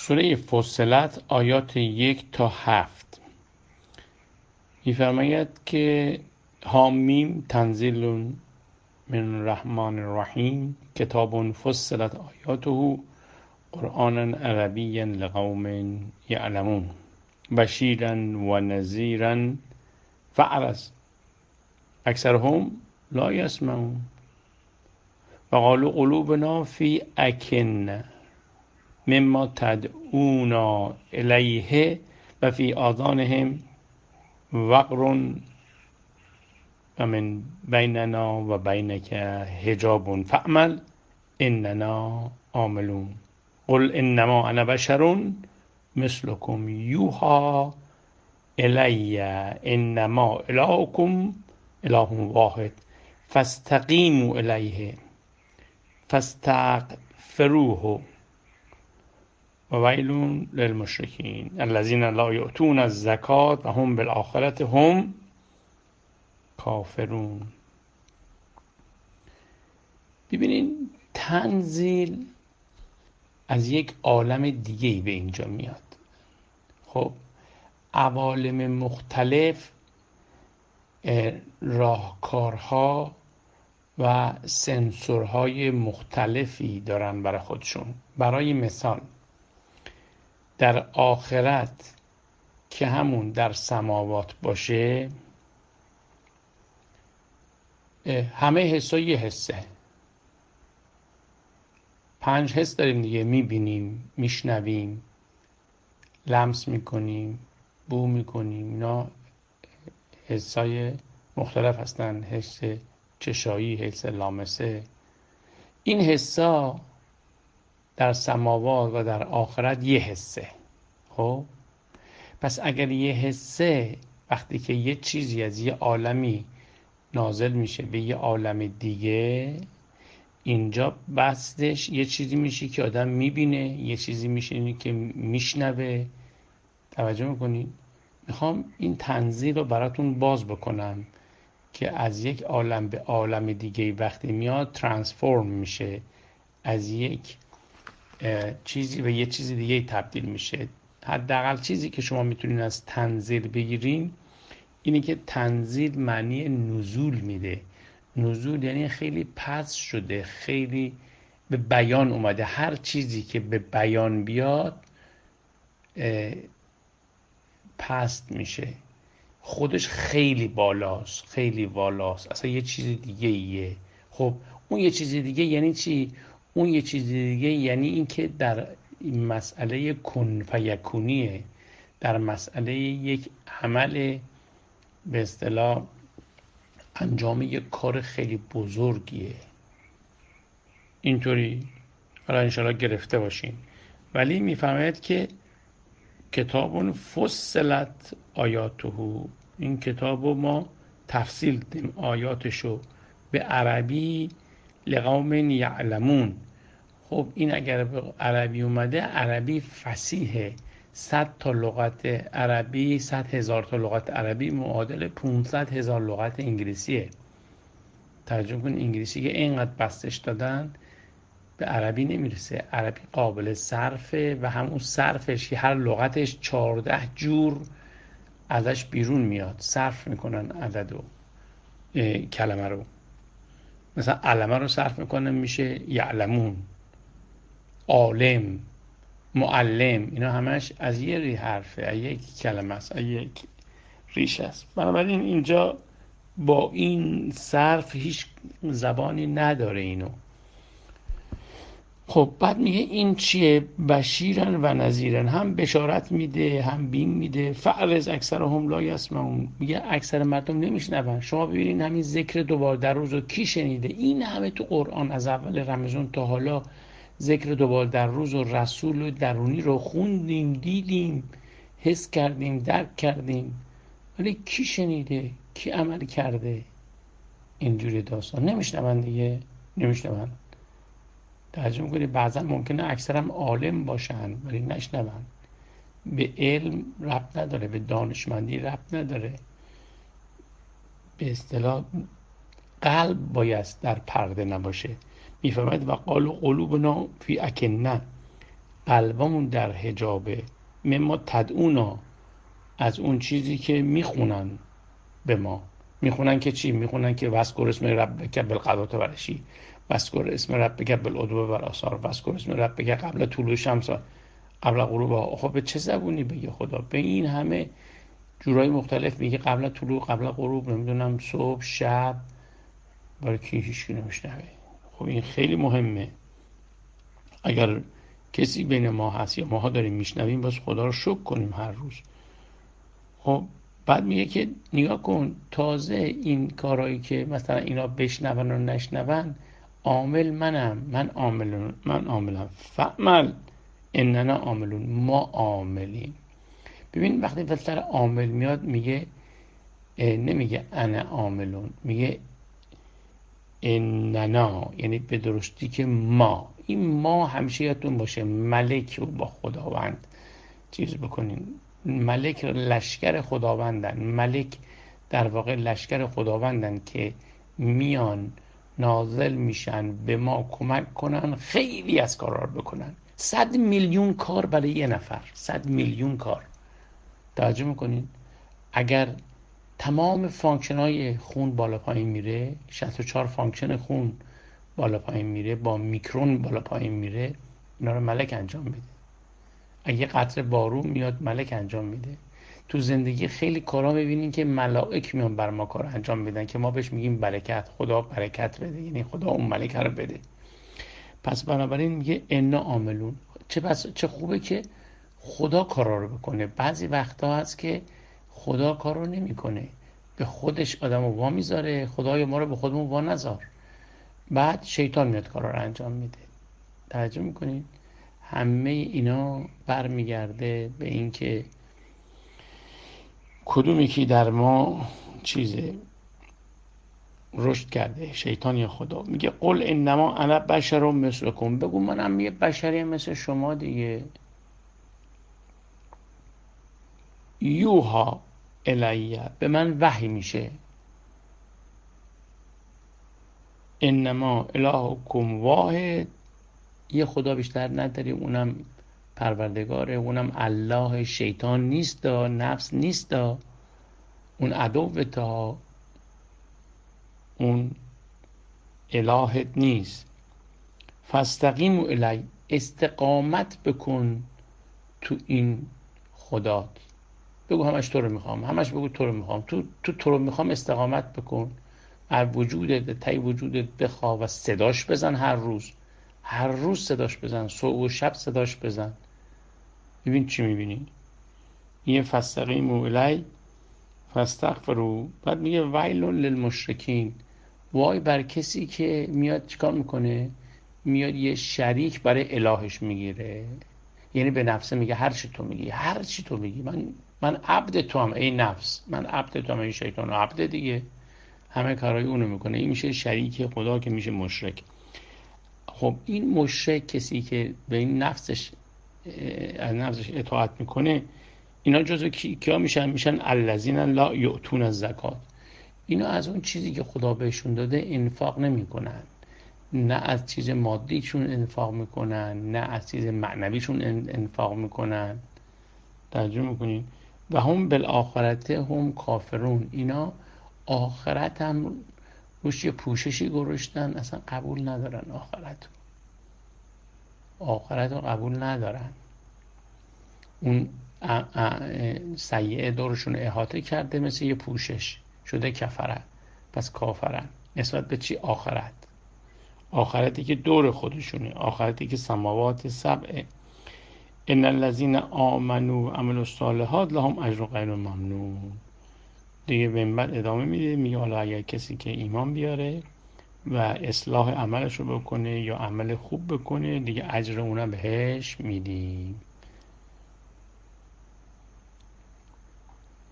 سوره فصلت آیات 1 تا 7 می‌فرماید که حامیم تنزیل من الرحمن الرحیم کتاب فصلت آیاته قرآنا عربیا لقوم یعلمون بشیرا و نذیرا فاعرض اکثرهم لا یسمعون وقالوا قلوبنا فی اکنة مما تدعونا الیه و فی آذانهم وقر و من بیننا و بینک حجاب فاعمل اننا عاملون قل انما انا بشر مثلکم یوحی الی انما الهکم اله واحد فاستقیموا الیه فاستغفروه و ویل للمشرکین الذین لا یؤتون الزکاة و هم بالآخرة هم کافرون. ببینین تنزیل از یک عالم دیگه‌ای به اینجا میاد. خب عوالم مختلف راهکارها و سنسورهای مختلفی دارن برای خودشون. برای مثال در آخرت که همون در سماوات باشه، همه حسا یه حسه، 5 حس داریم دیگه، میبینیم، میشنویم، لمس میکنیم، بو میکنیم. اینا حسای مختلف هستن، حس چشایی، حس لامسه. این حسا در سماوات و در آخرت یه حسه. خب پس اگر یه حسه وقتی که یه چیزی از یه عالمی نازل میشه به یه عالم دیگه، اینجا بستش یه چیزی میشه که آدم میبینه، یه چیزی میشه که میشنوه. توجه میکنید؟ میخوام این تنزیل رو براتون باز بکنم که از یک عالم به عالم دیگه وقتی میاد ترانسفورم میشه، از یک چیزی به یه چیزی دیگه تبدیل میشه. حداقل چیزی که شما میتونین از تنزیل بگیرین اینه که تنزیل معنی نزول میده. نزول یعنی خیلی پس شده، خیلی به بیان اومده. هر چیزی که به بیان بیاد پست میشه، خودش خیلی بالاست، خیلی بالاست، اصلا یه چیز دیگه ایه. خب اون یه چیز دیگه یعنی چی؟ اون یه چیز دیگه یعنی این که در مسئله کن فیکونیه، در مسئله یک عمل به اصطلاح انجام یک کار خیلی بزرگیه. اینطوری حالا انشاءالله گرفته باشین. ولی میفهمید که کتاب فصلت آیاته، این کتاب رو ما تفصیل دیم آیاتشو به عربی لقوم یعلمون. خب این اگر به عربی اومده، عربی فصیحه. 100 تا لغت عربی، 100,000 تا لغت عربی معادل 500,000 لغت انگلیسیه. ترجمه کن انگلیسی که اینقدر بستش دادن به عربی نمیرسه. عربی قابل صرفه و همون صرفش که هر لغتش 14 جور ازش بیرون میاد، صرف میکنن عدد و کلمه رو. مثلا علمه رو صرف میکنن میشه یعلمون، عالم، معلم. اینا همش از یه حرفه، از یک کلمه است، از یک ریش است. بنابراین اینجا با این صرف هیچ زبانی نداره اینو. خب بعد میگه این چیه؟ بشیرن و نذیرن، هم بشارت میده هم بیم میده. فاعرض اکثرهم لا یسمعون، میگه اکثر مردم نمیشنون. شما ببینید همین ذکر دوبار در روز رو کی شنیده؟ این همه تو قرآن از اول رمضان تا حالا ذکر دوبار در روز و رسول و درونی رو خوندیم، دیدیم، حس کردیم، درک کردیم، ولی کی شنیده؟ کی عمل کرده؟ اینجوری داستان نمیشنون دیگه، نمیشنون. ترجمه کنید بعضا ممکنه اکثرم عالم باشن ولی نشنون. به علم ربط نداره، به دانشمندی ربط نداره. به اصطلاح قلب باید در پرده نباشه. میفهمید و قالوا قلوبنا فی اکنه، قلبمون در حجابه، مما تدعونا، از اون چیزی که میخونن به ما. میخونن که چی؟ میخونن که وذکر اسم ربک بالغداة والعشی، وذکر اسم ربک بالغدو والآصال، وذکر اسم ربک قبل طلوع شمس قبل غروبها. خب به چه زبونی بگه خدا؟ به این همه جورای مختلف میگه، قبل طلوع، قبل غروب، نمیدونم صبح، شب، برای کی هیچ کی نمیشنوه. خب این خیلی مهمه. اگر کسی بین ما هست یا ماها داریم میشنویم، باز خدا رو شکر کنیم هر روز. خب بعد میگه که نگاه کن، تازه این کارهایی که مثلا اینا بشنون و نشنون، عامل منم، من عاملم، فعمل اننا عاملون، ما عاملیم. ببین وقتی فلسفه عامل میاد، میگه نمیگه انا عاملون، میگه اننا، یعنی به درستی که ما. این ما همیشه یادتون باشه، ملک رو با خداوند چیز بکنین. ملک لشکر خداوندن، ملک در واقع لشکر خداوندن که میان نازل میشن به ما کمک کنن خیلی از کارا رو بکنن. 100 میلیون کار برای یه نفر، 100 میلیون کار. توجه میکنین؟ اگر تمام فانکشن های خون بالا پایین میره، 64 فانکشن خون بالا پایین میره، با میکرون بالا پایین میره، اینا رو ملک انجام میده. اگه قطره بارون میاد، ملک انجام میده. تو زندگی خیلی کارا میبینین که ملائک میان بر ما کار انجام میدن، که ما بهش میگیم برکت. خدا برکت بده، یعنی خدا اون ملک رو بده. پس بنابراین میگه انا عاملون. چه خوبه که خدا کارا رو بکنه. بعضی وقتا هست که خدا کارو نمیکنه، به خودش آدمو وا میذاره. خدایا ما رو به خودمون وا نذار. بعد شیطان میاد کارا رو انجام میده. توجه میکنین؟ همه اینا برمیگرده به این که کدوم یکی در ما چیزه رشد کرده، شیطان یا خدا. میگه قل انما انا بشر مثلکم، بگو منم یه بشری مثل شما دیگه. یوها الیه، به من وحی میشه. انما الهکم واحد، یه خدا بیشتر نداریم، اونم پروردگاره، اونم الله. شیطان نیست، نفس نیست، اون عدو تا، اون الهت نیست. فاستقیموا الی، استقامت بکن تو این خدا. بگو همش تو رو میخوام، همش بگو تو رو میخوام، تو رو میخوام، استقامت بکن. از وجودت، تای وجودت بخواه و صداش بزن. هر روز صداش بزن، صبح و شب صداش بزن. ببین چی میبینی. یه فاستقیموا الی فاستغفروا. بعد میگه ویل للمشرکین، وای بر کسی که میاد چیکار میکنه، میاد یه شریک برای الهش میگیره. یعنی به نفسه میگه هر چی تو میگی، هر چی تو میگی، من عبد تو هم ای نفس، من عبد تو هم ای شیطان عبد دیگه، همه کارهای اونو میکنه. این میشه شریک خدا که میشه مشرک. خب این مشرک، کسی که به این نفسش از نفسش اطاعت میکنه، اینا جزو کیا میشن الذین لا یؤتون الزکات. اینا از اون چیزی که خدا بهشون داده انفاق نمیکنن. نه از چیز مادیشون انفاق میکنن، نه از چیز معنویشون انفاق میکنن. توجه میکنین؟ و هم بالآخرت هم کافرون، اینا آخرت هم روش یه پوششی گذاشتن، اصلا قبول ندارن. آخرت رو قبول ندارن. اون سیئه دورشون احاطه کرده، مثل یه پوشش شده کفره، پس کافرن. نسبت به چی؟ آخرتی که دور خودشونه، آخرتی که سماوات سبعه. ان الذين آمنوا و عملوا الصالحات لهم اجر غیر ممنون. دیگه به بعد ادامه میده، میگه حالا اگر کسی که ایمان بیاره و اصلاح عملش رو بکنه یا عمل خوب بکنه، دیگه اجر اونم بهش میدیم.